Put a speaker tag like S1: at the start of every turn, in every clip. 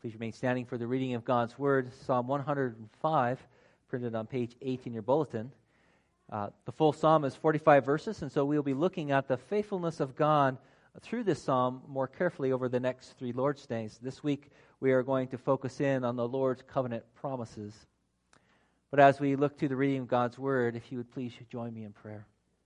S1: Please remain standing for the reading of God's Word, Psalm 105, printed on page 8 in your bulletin. The full psalm is 45 verses, and so we'll be looking at the faithfulness of God through this psalm more carefully over the next 3 Lord's Days. This week, we are going to focus in on the Lord's covenant promises. But as we look to the reading of God's Word, if you would please join me in prayer.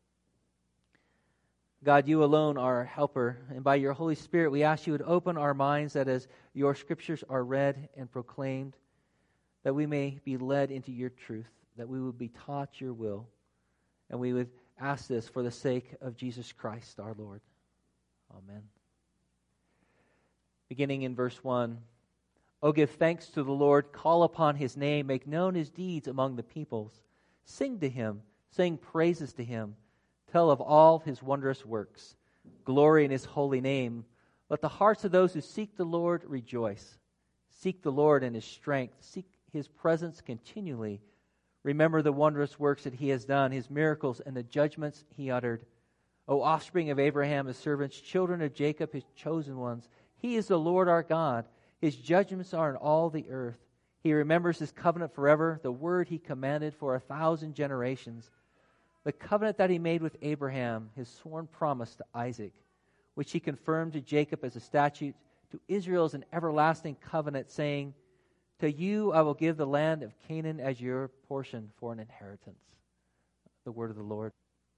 S1: God, you alone are our helper, and by your Holy Spirit we ask you would open our minds that as your scriptures are read and proclaimed, that we may be led into your truth, that we would be taught your will, and we would ask this for the sake of Jesus Christ our Lord. Amen. Beginning in verse 1, "O give thanks to the Lord, call upon his name, make known his deeds among the peoples. Sing to him, sing praises to him. Tell of all his wondrous works. Glory in his holy name. Let the hearts of those who seek the Lord rejoice. Seek the Lord in his strength. Seek his presence continually. Remember the wondrous works that he has done, his miracles and the judgments he uttered. O offspring of Abraham, his servants, children of Jacob, his chosen ones. He is the Lord our God. His judgments are in all the earth. He remembers his covenant forever, the word he commanded for 1,000 generations. The covenant that he made with Abraham, his sworn promise to Isaac, which he confirmed to Jacob as a statute, to Israel as an everlasting covenant, saying, to you I will give the land of Canaan as your portion for an inheritance." The word of the Lord.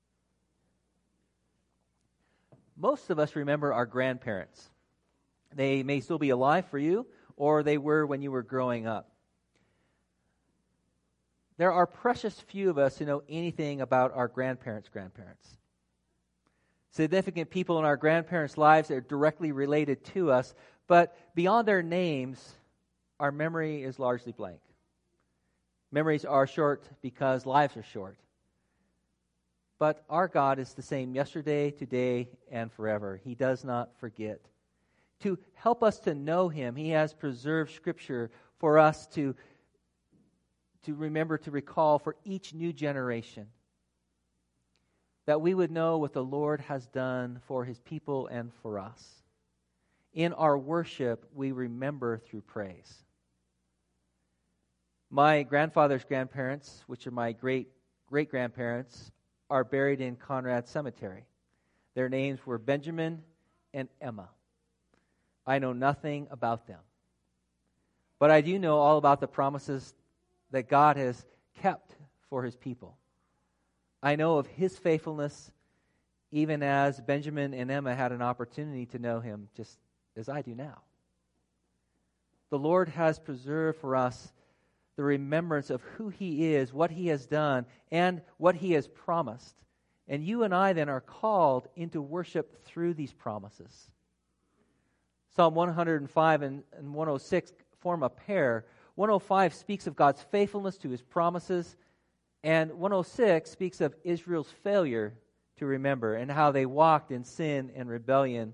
S1: Most of us remember our grandparents. They may still be alive for you, or they were when you were growing up. There are precious few of us who know anything about our grandparents' grandparents. Significant people in our grandparents' lives are directly related to us, but beyond their names, our memory is largely blank. Memories are short because lives are short. But our God is the same yesterday, today, and forever. He does not forget. To help us to know him, he has preserved Scripture for us to remember, to recall for each new generation, that we would know what the Lord has done for his people and for us. In our worship, we remember through praise. My grandfather's grandparents, which are my great-great-grandparents, are buried in Conrad Cemetery. Their names were Benjamin and Emma. I know nothing about them, but I do know all about the promises that God has kept for his people. I know of his faithfulness, even as Benjamin and Emma had an opportunity to know him, just as I do now. The Lord has preserved for us the remembrance of who he is, what he has done, and what he has promised. And you and I then are called into worship through these promises. Psalm 105 and 106 form a pair. 105 speaks of God's faithfulness to his promises, and 106 speaks of Israel's failure to remember and how they walked in sin and rebellion.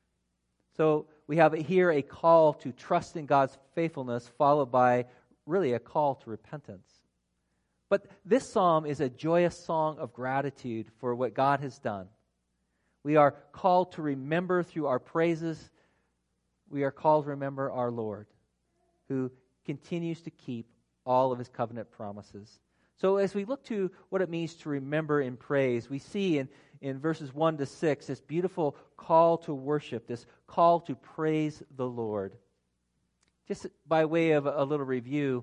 S1: So we have here a call to trust in God's faithfulness, followed by really a call to repentance. But this psalm is a joyous song of gratitude for what God has done. We are called to remember through our praises. We are called to remember our Lord, who continues to keep all of his covenant promises. So as we look to what it means to remember in praise, we see in verses 1 to 6 this beautiful call to worship, this call to praise the Lord. Just by way of a little review,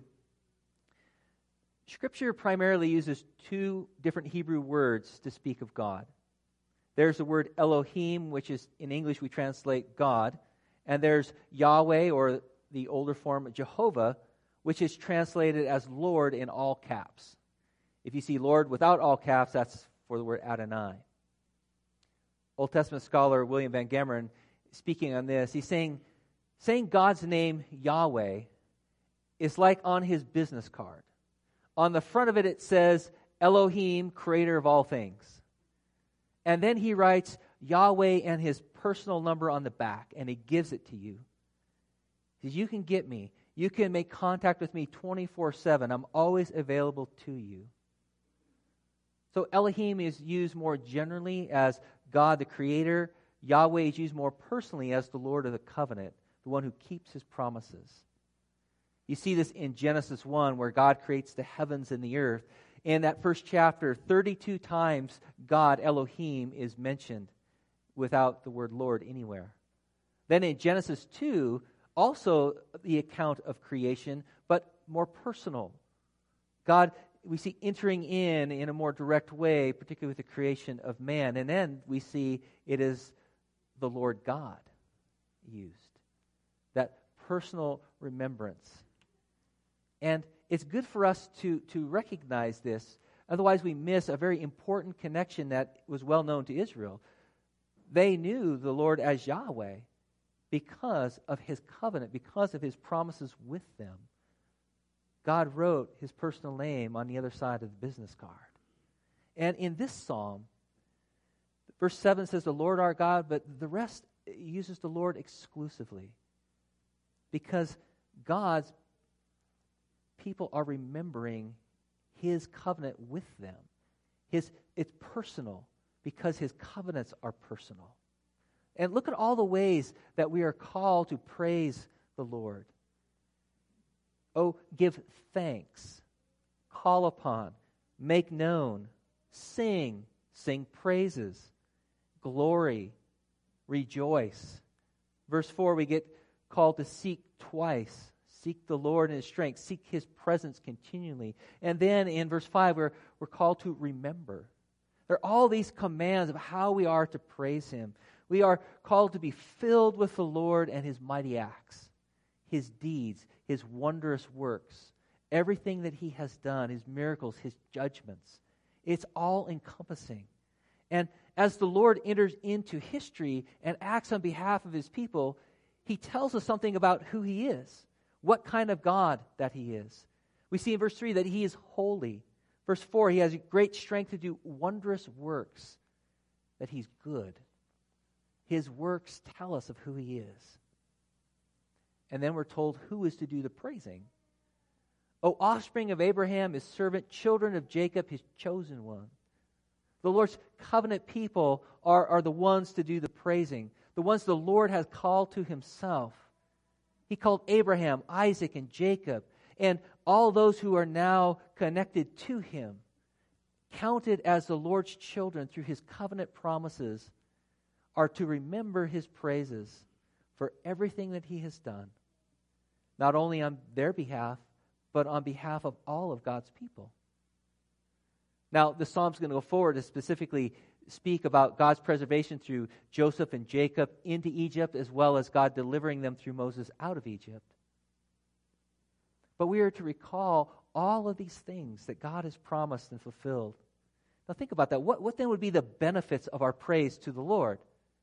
S1: Scripture primarily uses 2 different Hebrew words to speak of God. There's the word Elohim, which is in English we translate God, and there's Yahweh, or the older form Jehovah, which is translated as Lord in all caps. If you see Lord without all caps, that's for the word Adonai. Old Testament scholar William Van Gemeren, speaking on this, he's saying God's name Yahweh is like on his business card. On the front of it, it says Elohim, creator of all things. And then he writes Yahweh and his personal number on the back, and he gives it to you. He says, you can get me. You can make contact with me 24/7. I'm always available to you. So Elohim is used more generally as God the Creator. Yahweh is used more personally as the Lord of the covenant. the one who keeps his promises. You see this in Genesis 1, where God creates the heavens and the earth. In that first chapter, 32 times God, Elohim, is mentioned without the word Lord anywhere. Then in Genesis 2, also the account of creation, but more personal. God, we see entering in a more direct way, particularly with the creation of man. And then we see it is the Lord God used. That personal remembrance. And it's good for us to recognize this. Otherwise, we miss a very important connection that was well known to Israel. They knew the Lord as Yahweh because of his covenant, because of his promises with them. God wrote his personal name on the other side of the business card. And in this psalm, verse 7 says, the Lord our God, but the rest uses the Lord exclusively. Because God's people are remembering his covenant with them. It's personal because his covenants are personal. And look at all the ways that we are called to praise the Lord. Oh, give thanks, call upon, make known, sing praises, glory, rejoice. Verse 4, we get called to seek twice. Seek the Lord in his strength. Seek his presence continually. And then in verse 5, we're called to remember. There are all these commands of how we are to praise him. We are called to be filled with the Lord and his mighty acts, his deeds, his wondrous works, everything that he has done, his miracles, his judgments. It's all encompassing. And as the Lord enters into history and acts on behalf of his people, he tells us something about who he is, what kind of God that he is. We see in verse 3 that he is holy. Verse 4, he has great strength to do wondrous works, that he's good. His works tell us of who he is. And then we're told who is to do the praising. O offspring of Abraham, his servant, children of Jacob, his chosen one. The Lord's covenant people are the ones to do the praising, the ones the Lord has called to himself. He called Abraham, Isaac, and Jacob, and all those who are now connected to him, counted as the Lord's children through his covenant promises, are to remember his praises for everything that he has done, not only on their behalf, but on behalf of all of God's people. Now, the psalm's going to go forward to specifically speak about God's preservation through Joseph and Jacob into Egypt, as well as God delivering them through Moses out of Egypt. But we are to recall all of these things that God has promised and fulfilled. Now think about that. What then would be the benefits of our praise to the Lord?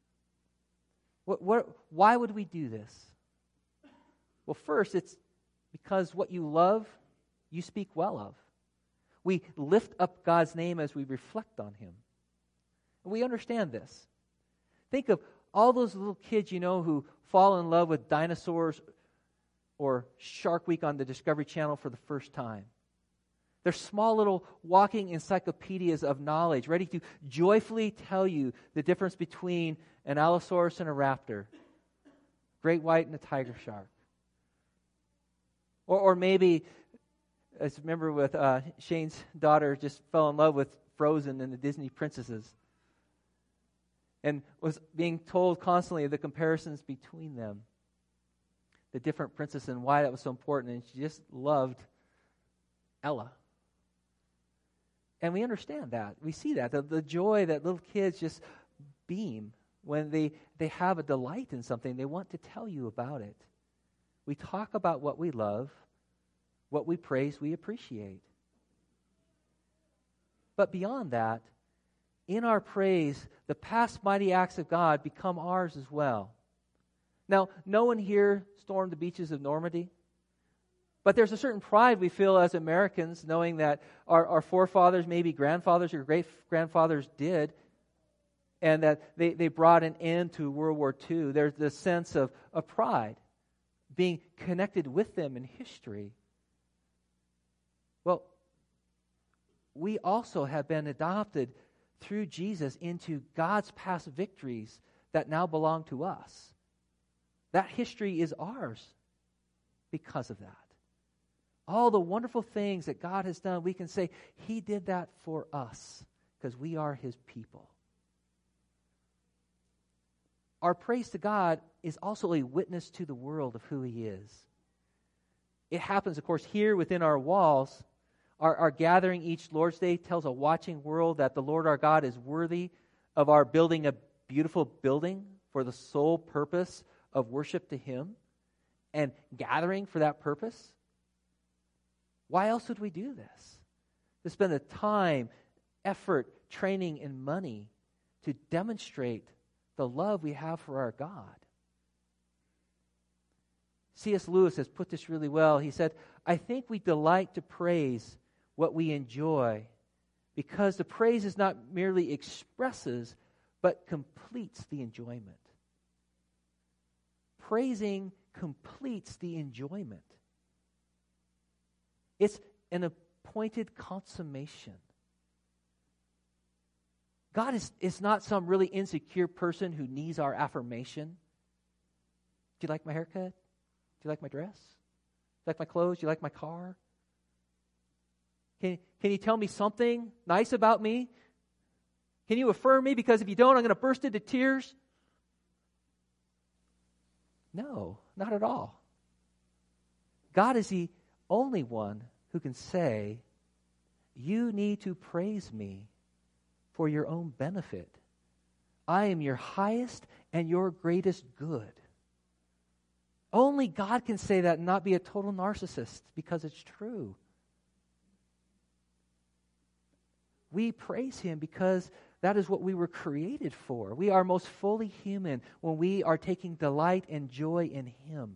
S1: Why would we do this? Well, first, it's because what you love, you speak well of. We lift up God's name as we reflect on him. And we understand this. Think of all those little kids you know who fall in love with dinosaurs or Shark Week on the Discovery Channel for the first time. They're small little walking encyclopedias of knowledge, ready to joyfully tell you the difference between an Allosaurus and a raptor, great white and a tiger shark. Or maybe, as I remember with Shane's daughter just fell in love with Frozen and the Disney princesses and was being told constantly of the comparisons between them, the different princesses and why that was so important, and she just loved Ella. And we understand that. We see that. The joy that little kids just beam when they have a delight in something. They want to tell you about it. We talk about what we love, what we praise, we appreciate. But beyond that, in our praise, the past mighty acts of God become ours as well. Now, no one here stormed the beaches of Normandy. But there's a certain pride we feel as Americans, knowing that our forefathers, maybe grandfathers or great-grandfathers did, and that they brought an end to World War II. There's this sense of pride, being connected with them in history. Well, we also have been adopted through Jesus into God's past victories that now belong to us. That history is ours because of that. All the wonderful things that God has done, we can say, He did that for us because we are His people. Our praise to God is also a witness to the world of who He is. It happens, of course, here within our walls. Our gathering each Lord's Day tells a watching world that the Lord our God is worthy of our building a beautiful building for the sole purpose of worship to Him and gathering for that purpose. Why else would we do this? To spend the time, effort, training, and money to demonstrate the love we have for our God. C.S. Lewis has put this really well. He said, I think we delight to praise what we enjoy because the praise is not merely expresses, but completes the enjoyment. Praising completes the enjoyment. It's an appointed consummation. God is not some really insecure person who needs our affirmation. Do you like my haircut? Do you like my dress? Do you like my clothes? Do you like my car? Can you tell me something nice about me? Can you affirm me? Because if you don't, I'm going to burst into tears. No, not at all. God is the only one who can say, you need to praise me for your own benefit. I am your highest and your greatest good. Only God can say that and not be a total narcissist because it's true. We praise Him because that is what we were created for. We are most fully human when we are taking delight and joy in Him.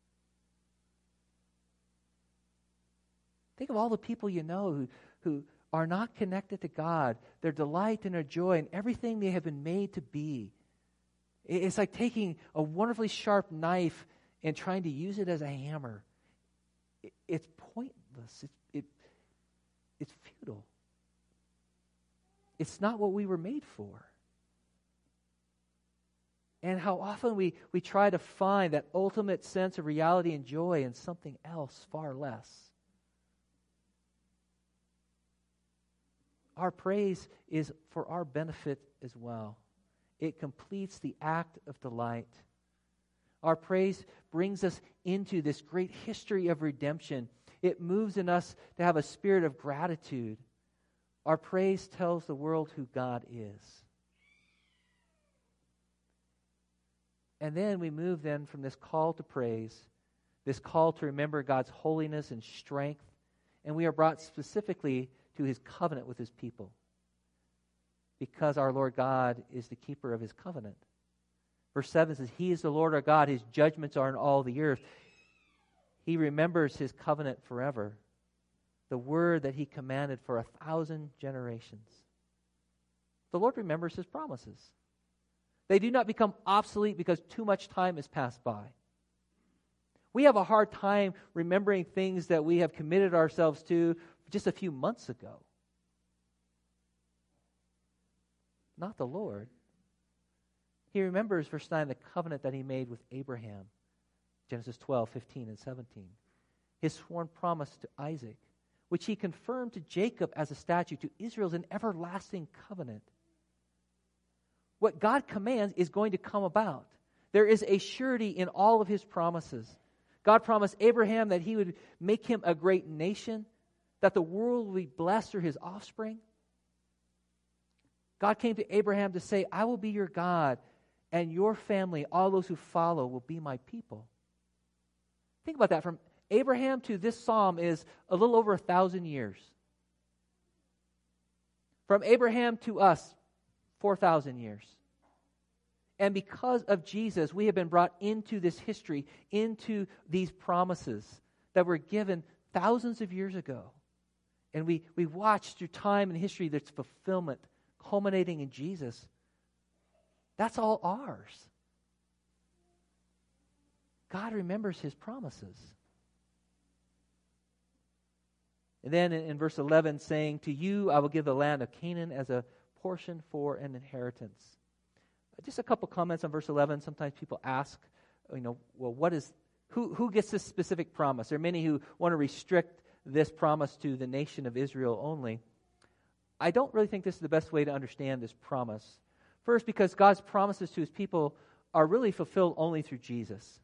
S1: Think of all the people you know who are not connected to God, their delight and their joy and everything they have been made to be. It's like taking a wonderfully sharp knife and trying to use it as a hammer. It's pointless. It's futile. It's not what we were made for. And how often we try to find that ultimate sense of reality and joy in something else far less. Our praise is for our benefit as well. It completes the act of delight. Our praise brings us into this great history of redemption. It moves in us to have a spirit of gratitude. Our praise tells the world who God is. And then we move then from this call to praise, this call to remember God's holiness and strength, and we are brought specifically to His covenant with His people. Because our Lord God is the keeper of His covenant. Verse 7 says, He is the Lord our God, His judgments are in all the earth. He remembers His covenant forever. The word that He commanded for 1,000 generations. The Lord remembers His promises. They do not become obsolete because too much time has passed by. We have a hard time remembering things that we have committed ourselves to just a few months ago. Not the Lord. He remembers, verse 9, the covenant that He made with Abraham. Genesis 12, 15, and 17. His sworn promise to Isaac, which He confirmed to Jacob as a statute, to Israel as an everlasting covenant. What God commands is going to come about. There is a surety in all of His promises. God promised Abraham that He would make him a great nation, that the world will be blessed through his offspring. God came to Abraham to say, I will be your God, and your family, all those who follow, will be my people. Think about that. From Abraham to this psalm is a little over 1,000 years. From Abraham to us, 4,000 years. And because of Jesus, we have been brought into this history, into these promises that were given thousands of years ago. And we watch through time and history this fulfillment culminating in Jesus. That's all ours. God remembers His promises. And then in verse 11 saying, to you I will give the land of Canaan as a portion for an inheritance. Just a couple comments on verse 11. Sometimes people ask who gets this specific promise? There are many who want to restrict this promise to the nation of Israel only. I don't really think this is the best way to understand this promise. First, because God's promises to his people are really fulfilled only through Jesus.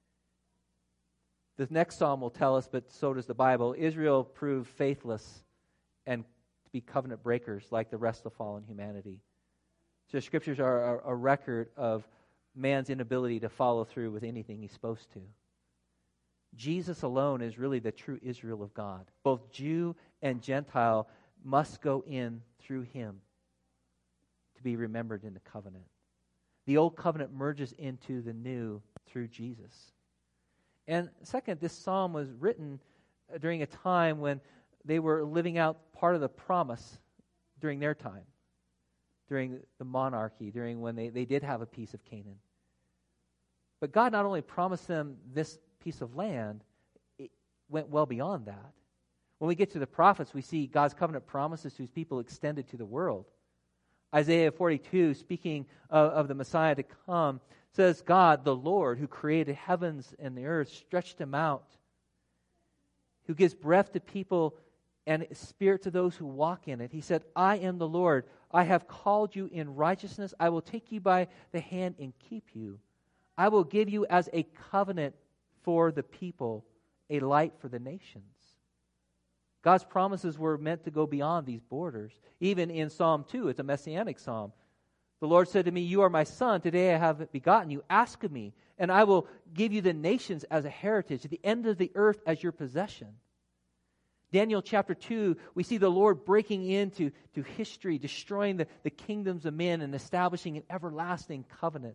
S1: The next psalm will tell us, but so does the Bible, Israel proved faithless and to be covenant breakers like the rest of fallen humanity. So the scriptures are a record of man's inability to follow through with anything he's supposed to. Jesus alone is really the true Israel of God. Both Jew and Gentile must go in through him to be remembered in the covenant. The old covenant merges into the new through Jesus. And second, this psalm was written during a time when they were living out part of the promise during their time, during the monarchy, during when they did have a piece of Canaan. But God not only promised them this piece of land, it went well beyond that. When we get to the prophets, we see God's covenant promises to his people extended to the world. Isaiah 42, speaking of the Messiah to come, says, God, the Lord, who created heavens and the earth, stretched them out, who gives breath to people and spirit to those who walk in it. He said, I am the Lord. I have called you in righteousness. I will take you by the hand and keep you. I will give you as a covenant for the people, a light for the nations. God's promises were meant to go beyond these borders. Even in Psalm 2, it's a messianic psalm. The Lord said to me, you are my son. Today I have begotten you. Ask of me, and I will give you the nations as a heritage, the end of the earth as your possession. Daniel chapter 2, we see the Lord breaking into history, destroying the kingdoms of men and establishing an everlasting covenant.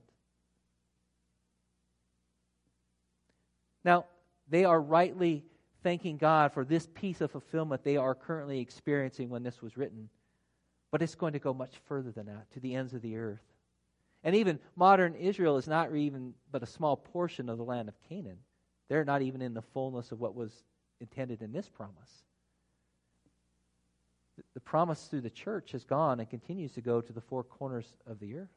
S1: Now, they are rightly thanking God for this piece of fulfillment they are currently experiencing when this was written. But it's going to go much further than that, to the ends of the earth. And even modern Israel is not even but a small portion of the land of Canaan. They're not even in the fullness of what was intended in this promise. The promise through the church has gone and continues to go to the four corners of the earth.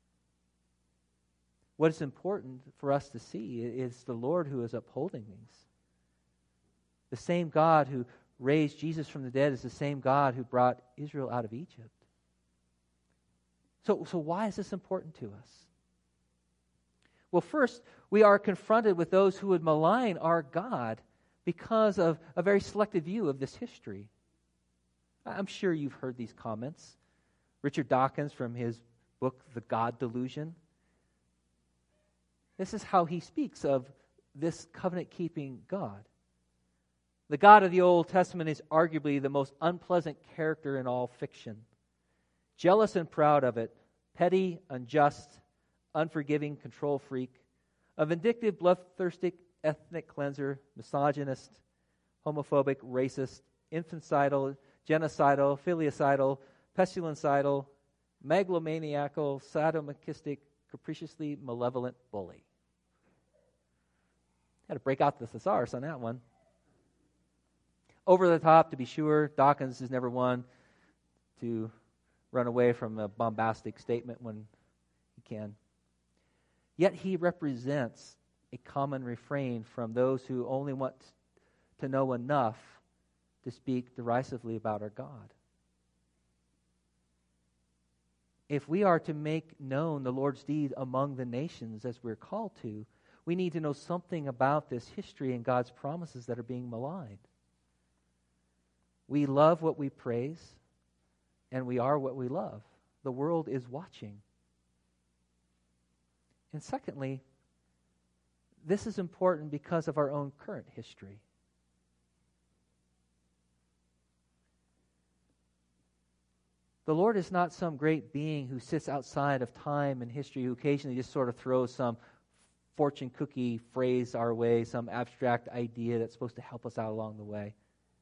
S1: What is important for us to see is the Lord who is upholding these. The same God who raised Jesus from the dead is the same God who brought Israel out of Egypt. So why is this important to us? Well, first, we are confronted with those who would malign our God because of a very selective view of this history. I'm sure you've heard these comments. Richard Dawkins, from his book, The God Delusion, this is how he speaks of this covenant-keeping God. The God of the Old Testament is arguably the most unpleasant character in all fiction. Jealous and proud of it, petty, unjust, unforgiving control freak, a vindictive, bloodthirsty ethnic cleanser, misogynist, homophobic, racist, infanticidal, genocidal, filicidal, pestilencidal, megalomaniacal, sadomasochistic, capriciously malevolent bully. Had to break out the thesaurus on that one. Over the top, to be sure. Dawkins is never one to run away from a bombastic statement when he can. Yet he represents a common refrain from those who only want to know enough to speak derisively about our God. If we are to make known the Lord's deed among the nations as we're called to, we need to know something about this history and God's promises that are being maligned. We love what we praise, and we are what we love. The world is watching. And secondly, this is important because of our own current history. The Lord is not some great being who sits outside of time and history, who occasionally just sort of throws some fortune cookie phrase our way, some abstract idea that's supposed to help us out along the way.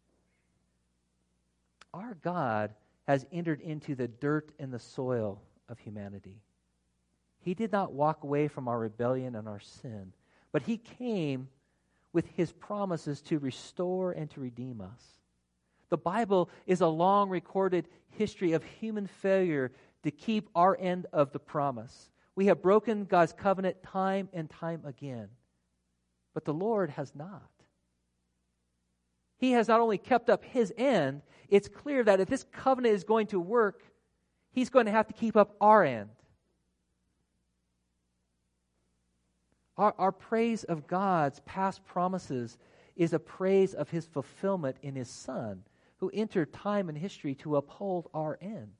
S1: Our God has entered into the dirt and the soil of humanity. He did not walk away from our rebellion and our sin, but He came with His promises to restore and to redeem us. The Bible is a long recorded history of human failure to keep our end of the promise. We have broken God's covenant time and time again. But the Lord has not. He has not only kept up His end, it's clear that if this covenant is going to work, He's going to have to keep up our end. Our praise of God's past promises is a praise of His fulfillment in His Son, who entered time and history to uphold our end.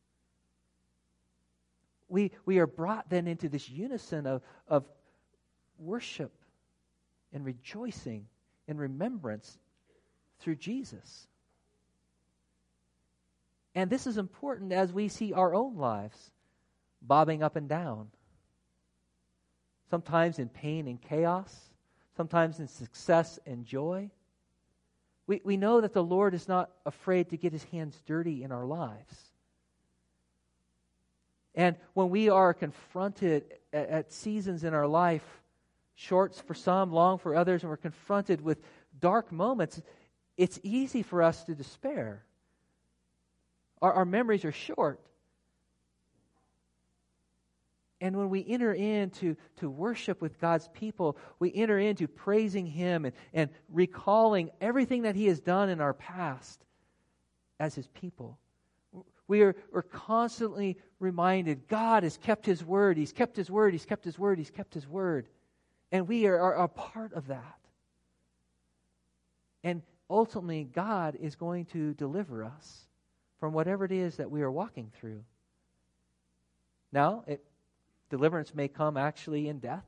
S1: We are brought then into this unison of worship and rejoicing and remembrance through Jesus. And this is important as we see our own lives bobbing up and down. Sometimes in pain and chaos, sometimes in success and joy. We know that the Lord is not afraid to get His hands dirty in our lives. And when we are confronted at seasons in our life, short for some, long for others, and we're confronted with dark moments, it's easy for us to despair. Our memories are short. And when we enter into worship with God's people, we enter into praising Him and recalling everything that He has done in our past as His people. We're constantly reminded God has kept His word. He's kept His word. He's kept His word. He's kept His word. And we are a part of that. And ultimately, God is going to deliver us from whatever it is that we are walking through. Now, deliverance may come actually in death.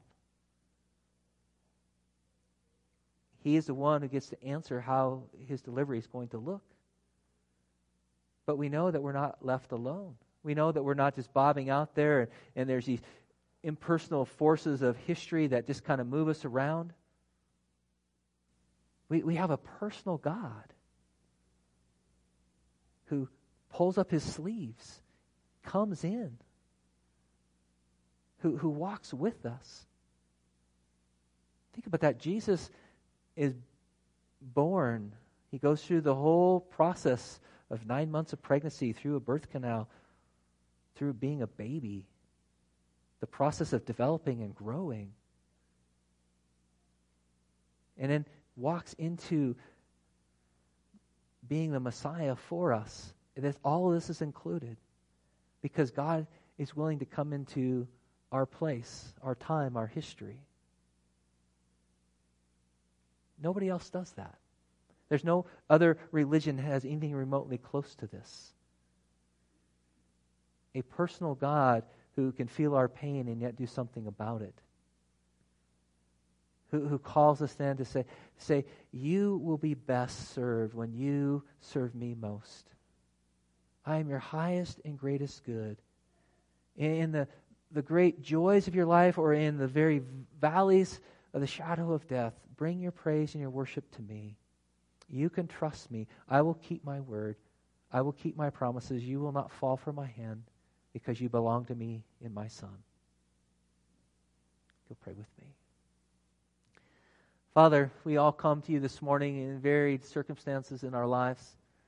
S1: He is the one who gets to answer how His delivery is going to look. But we know that we're not left alone. We know that we're not just bobbing out there and there's these impersonal forces of history that just kind of move us around. We have a personal God who pulls up His sleeves, comes in, who walks with us. Think about that. Jesus is born. He goes through the whole process of 9 months of pregnancy, through a birth canal, through being a baby, the process of developing and growing. And then walks into being the Messiah for us. And all of this is included because God is willing to come into our place, our time, our history. Nobody else does that. There's no other religion that has anything remotely close to this. A personal God who can feel our pain and yet do something about it. Who calls us then to say, you will be best served when you serve me most. I am your highest and greatest good. In the great joys of your life or in the very valleys of the shadow of death, bring your praise and your worship to me. You can trust me. I will keep my word. I will keep my promises. You will not fall from my hand because you belong to me in my Son. You'll pray with me. Father, we all come to you this morning in varied circumstances in our lives.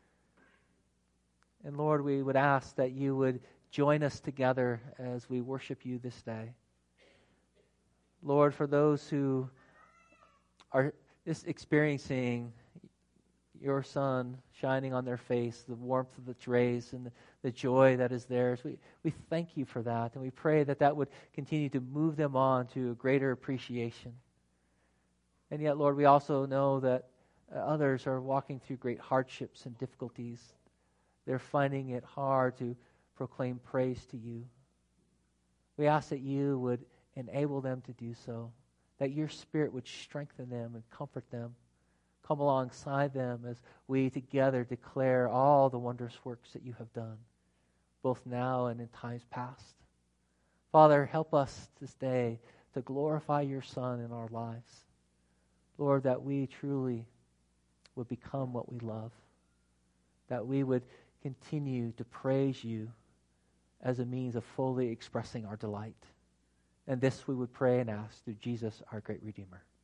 S1: And Lord, we would ask that you would join us together as we worship you this day. Lord, for those who are just experiencing your sun shining on their face, the warmth of its rays and the joy that is theirs, we thank you for that. And we pray that that would continue to move them on to a greater appreciation. And yet, Lord, we also know that others are walking through great hardships and difficulties. They're finding it hard to proclaim praise to you. We ask that you would enable them to do so, that your Spirit would strengthen them and comfort them. Come alongside them as we together declare all the wondrous works that you have done, both now and in times past. Father, help us this day to glorify your Son in our lives. Lord, that we truly would become what we love, that we would continue to praise you as a means of fully expressing our delight. And this we would pray and ask through Jesus, our great Redeemer.